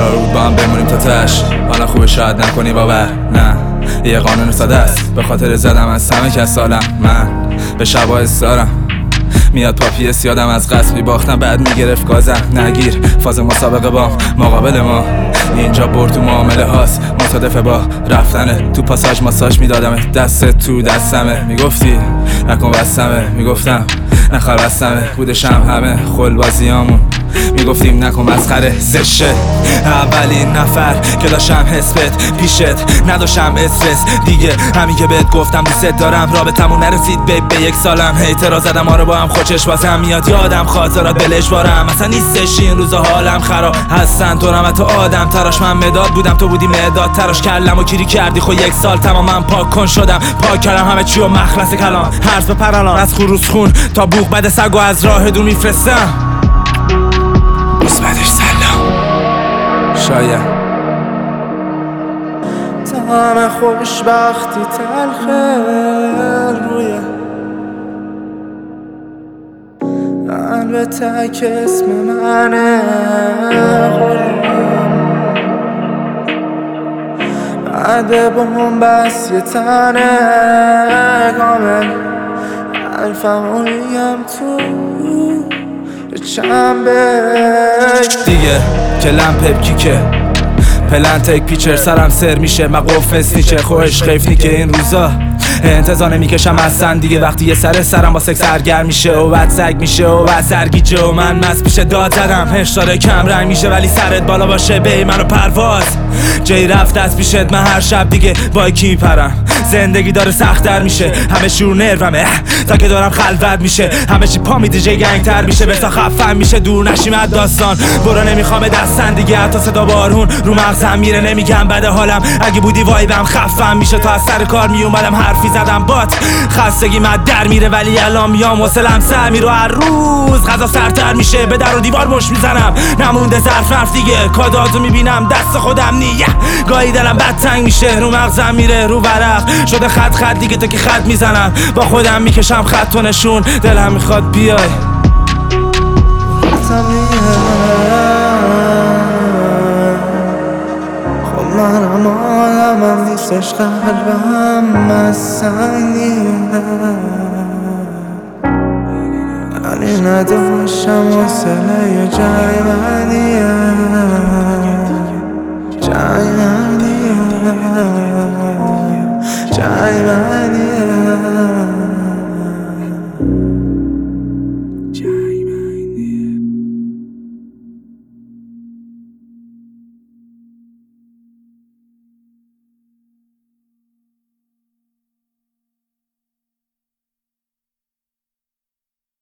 قرار بود با هم بمونیم تا تش، حالا خوبه شاید نکنی باور. نه یه قانون ساده است، به خاطر زدم از سمه که سالم. من به شبا استارم میاد پاپیس، یادم از قصد میباختم بعد میگرفت گازم. نگیر فاز مسابقه با مقابل ما، اینجا برد تو معامله هاست مصادف با رفتنه. تو پاساژ ماساژ میدادمه، دست تو دستمه. میگفتی نکن بستمه، میگفتم نخواه بستمه. بودشم همه خل بازیامون، میگفتیم نکن مسخره زشه. اولین نفر که داشتم حسبت پیشت، نداشتم استرس دیگه. همین که بهت گفتم دوست دارم، رابطمون نرسید به یک سالم. هیترا زدم آره با هم خوشش بازم میاد یادم، خاطرات بلش بارم اصلا نیستش این روزا، حالم خراب هستن تو تو آدم تراش. من مداد بودم تو بودی مداد تراش، کلم و کیری کردی خو یک سال تمام پاک کن شدم. پاک کردم همه چی و مخلص کلام، هرز به پرالان از خروس خون تا بوق بعد سگو از راه دور میفرستم. بس بعدش سلام شاید تمام خوشبختی تلخه روی البته که اسم منه بعد بومبست یه تنه کامل الفمونیم تو چنبه دیگه کلم پپکیکه پلن تک پیچر سرم سر میشه مقوف نیچه خوش خیفنی که این روزا انتظار نمیکشم اصلا دیگه. وقتی یه سرم با سکس سرگرم میشه و بعد سگ میشه و بعد سرگیجه و من مست پیشه داد زدم. هشتاره کم رنگ میشه ولی سرت بالا باشه به منو پرواز. جای رفت از پیشت من هر شب دیگه با کی میپرم. زندگی داره سخت‌تر میشه، همه شور نرومه تا که دارم خلوت میشه. همه چی پا میده جای گنگ‌تر میشه، بسا خفن میشه دور نشیم از داستان. برو نمیخوام دستن دیگه، حتی صدا بارون رو مغزم میره. نمیگم بده حالم، اگه بودی وایبم خفن میشه. تا از سر کار میومدم حرفی زدم بات، خستگی من در میره ولی الان میام وصلم سر میره. هر روز غذا سرتر میشه، به در و دیوار مش میزنم نمونده ظرف رفت دیگه. کاداتو میبینم دست خودم نیه، گاهی دلم بد تنگ میشه. رو مغزم میره رو ورق شده خط دیگه، تا که خط میزنم با خودم میکشم خط و نشون. دلم میخواد بیای خب منم آدمم نیستش قلبم از سنگیه، ولی نداشتم حوصله جای منیه جای منیه جای من